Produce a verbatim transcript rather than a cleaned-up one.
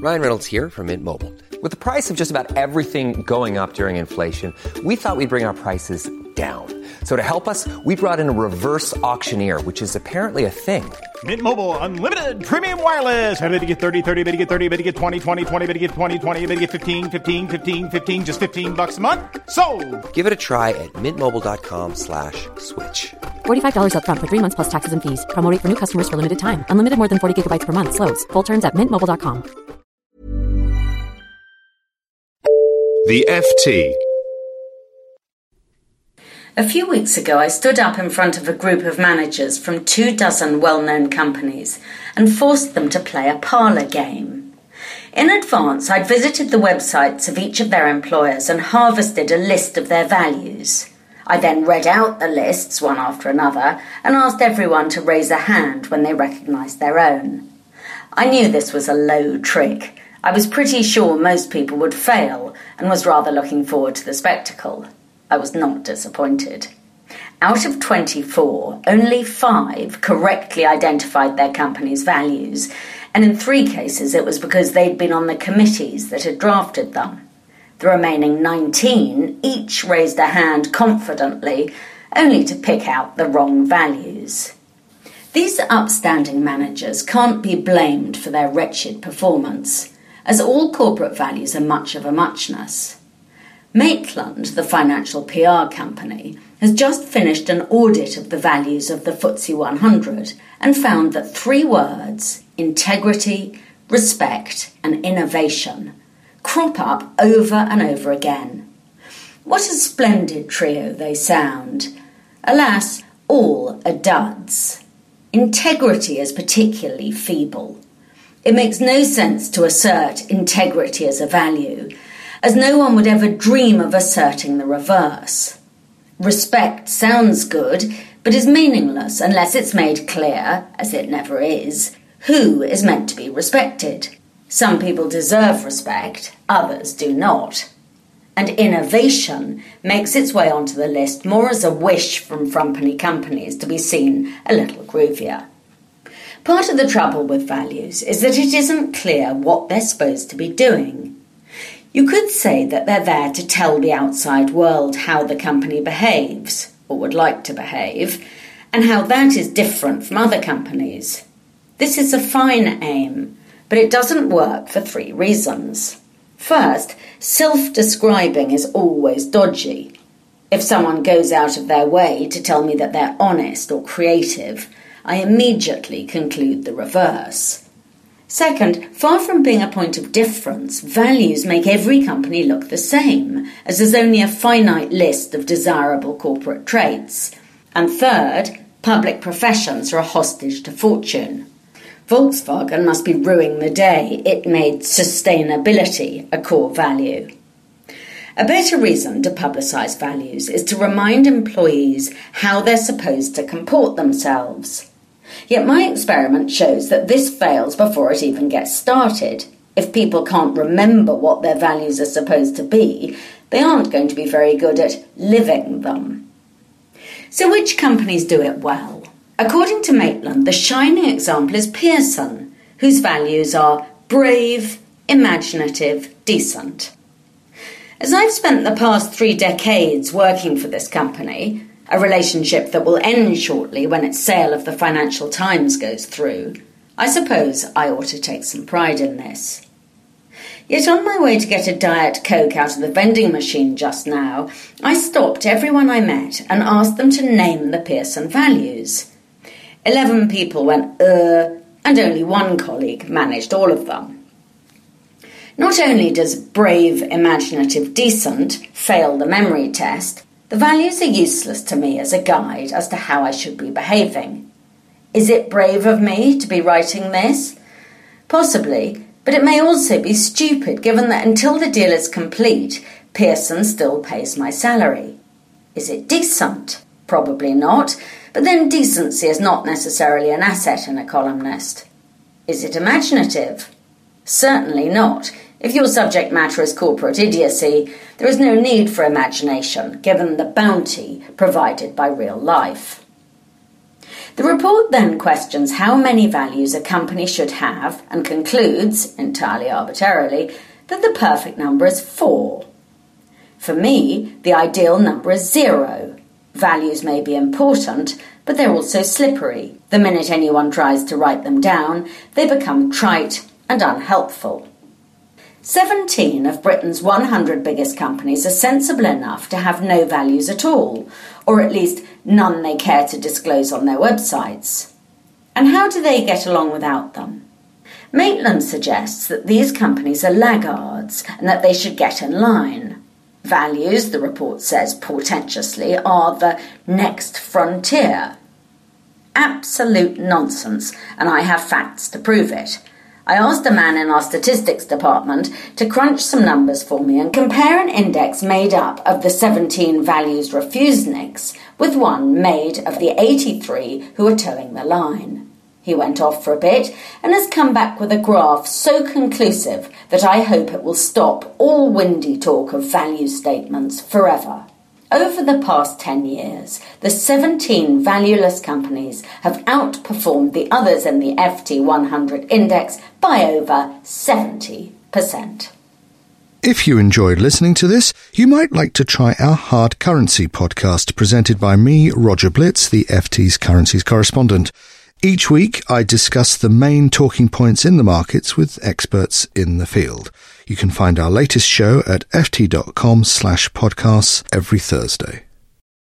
Ryan Reynolds here from Mint Mobile. With the price of just about everything going up during inflation, we thought we'd bring our prices down. So to help us, we brought in a reverse auctioneer, which is apparently a thing. Mint Mobile Unlimited Premium Wireless. How to get thirty, thirty, how to get thirty, how to get twenty, twenty, twenty, how to get twenty, twenty, how to get fifteen, fifteen, fifteen, fifteen, just fifteen bucks a month? Sold! Give it a try at mintmobile.com slash switch. forty-five dollars up front for three months plus taxes and fees. Promo rate for new customers for limited time. Unlimited more than forty gigabytes per month. Slows full terms at mint mobile dot com. The F T. A few weeks ago, I stood up in front of a group of managers from two dozen well-known companies and forced them to play a parlour game. In advance, I'd visited the websites of each of their employers and harvested a list of their values. I then read out the lists one after another and asked everyone to raise a hand when they recognised their own. I knew this was a low trick. I was pretty sure most people would fail and was rather looking forward to the spectacle. I was not disappointed. Out of twenty-four, only five correctly identified their company's values, and in three cases it was because they'd been on the committees that had drafted them. The remaining nineteen each raised a hand confidently, only to pick out the wrong values. These upstanding managers can't be blamed for their wretched performance, as all corporate values are much of a muchness. Maitland, the financial P R company, has just finished an audit of the values of the F T S E one hundred and found that three words, integrity, respect and innovation, crop up over and over again. What a splendid trio they sound. Alas, all are duds. Integrity is particularly feeble. It makes no sense to assert integrity as a value, as no one would ever dream of asserting the reverse. Respect sounds good, but is meaningless unless it's made clear, as it never is, who is meant to be respected. Some people deserve respect, others do not. And innovation makes its way onto the list more as a wish from frumpany companies to be seen a little groovier. Part of the trouble with values is that it isn't clear what they're supposed to be doing. You could say that they're there to tell the outside world how the company behaves, or would like to behave, and how that is different from other companies. This is a fine aim, but it doesn't work for three reasons. First, self-describing is always dodgy. If someone goes out of their way to tell me that they're honest or creative, I immediately conclude the reverse. Second, far from being a point of difference, values make every company look the same, as there's only a finite list of desirable corporate traits. And third, public professions are a hostage to fortune. Volkswagen must be ruining the day it made sustainability a core value. A better reason to publicise values is to remind employees how they're supposed to comport themselves. Yet my experiment shows that this fails before it even gets started. If people can't remember what their values are supposed to be, they aren't going to be very good at living them. So which companies do it well? According to Maitland, the shining example is Pearson, whose values are brave, imaginative, decent. As I've spent the past three decades working for this company, a relationship that will end shortly when its sale of the Financial Times goes through, I suppose I ought to take some pride in this. Yet on my way to get a Diet Coke out of the vending machine just now, I stopped everyone I met and asked them to name the Pearson values. Eleven people went, uh, and only one colleague managed all of them. Not only does brave, imaginative, decent fail the memory test, the values are useless to me as a guide as to how I should be behaving. Is it brave of me to be writing this? Possibly, but it may also be stupid given that until the deal is complete, Pearson still pays my salary. Is it decent? Probably not, but then decency is not necessarily an asset in a columnist. Is it imaginative? Certainly not. If your subject matter is corporate idiocy, there is no need for imagination, given the bounty provided by real life. The report then questions how many values a company should have and concludes, entirely arbitrarily, that the perfect number is four. For me, the ideal number is zero. Values may be important, but they're also slippery. The minute anyone tries to write them down, they become trite and unhelpful. seventeen of Britain's one hundred biggest companies are sensible enough to have no values at all, or at least none they care to disclose on their websites. And how do they get along without them? Maitland suggests that these companies are laggards and that they should get in line. Values, the report says portentously, are the next frontier. Absolute nonsense, and I have facts to prove it. I asked a man in our statistics department to crunch some numbers for me and compare an index made up of the seventeen values refuseniks with one made of the eighty-three who are towing the line. He went off for a bit and has come back with a graph so conclusive that I hope it will stop all windy talk of value statements forever. Over the past ten years, the seventeen valueless companies have outperformed the others in the F T one hundred index by over seventy percent. If you enjoyed listening to this, you might like to try our Hard Currency podcast presented by me, Roger Blitz, the F T's currencies correspondent. Each week, I discuss the main talking points in the markets with experts in the field. You can find our latest show at ft.com slash podcasts every Thursday.